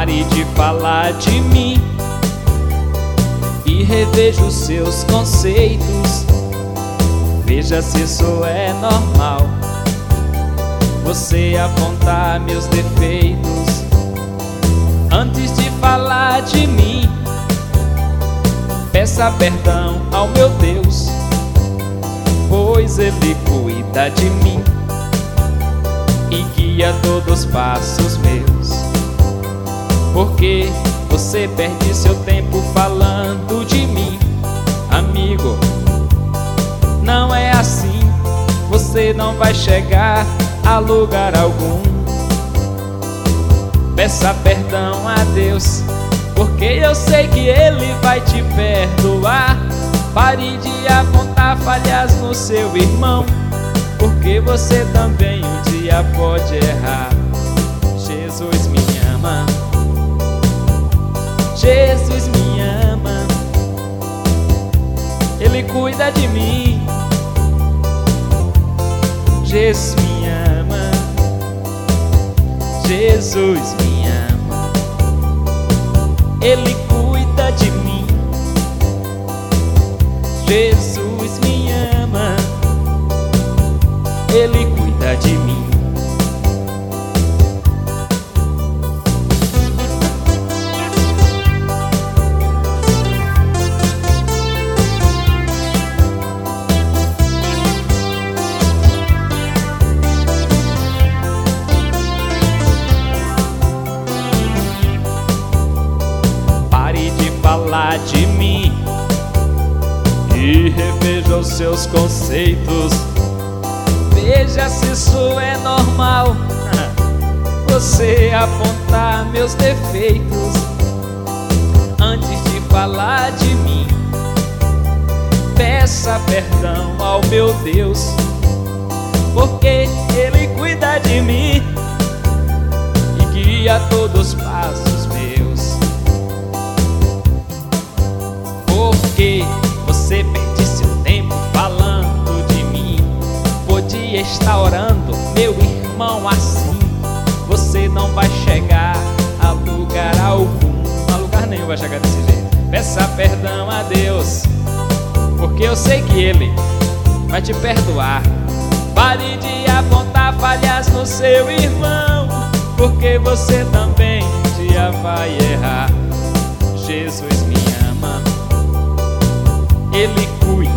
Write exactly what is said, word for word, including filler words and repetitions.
Pare de falar de mim e reveja os seus conceitos. Veja se isso é normal, você apontar meus defeitos. Antes de falar de mim, peça perdão ao meu Deus, pois Ele cuida de mim e guia todos os passos meus. Porque você perde seu tempo falando de mim, amigo? Não é assim, você não vai chegar a lugar algum. Peça perdão a Deus, porque eu sei que Ele vai te perdoar. Pare de apontar falhas no seu irmão, porque você também um dia pode errar. Jesus me ama, Jesus me ama, Ele cuida de mim. Jesus me ama, Jesus me ama, Ele cuida de mim. Jesus me ama, Ele cuida de mim. Falar de mim e reveja os seus conceitos. Veja se isso é normal, você apontar meus defeitos. Antes de falar de mim, peça perdão ao meu Deus, porque Ele cuida de mim e guia todos os passos meus. Porque você perde seu tempo falando de mim, podia estar orando, meu irmão, assim você não vai chegar a lugar algum. A lugar nenhum vai chegar desse jeito. Peça perdão a Deus, porque eu sei que Ele vai te perdoar. Pare de apontar falhas no seu irmão, porque você também um dia vai errar. Jesus me ama, Ele cuida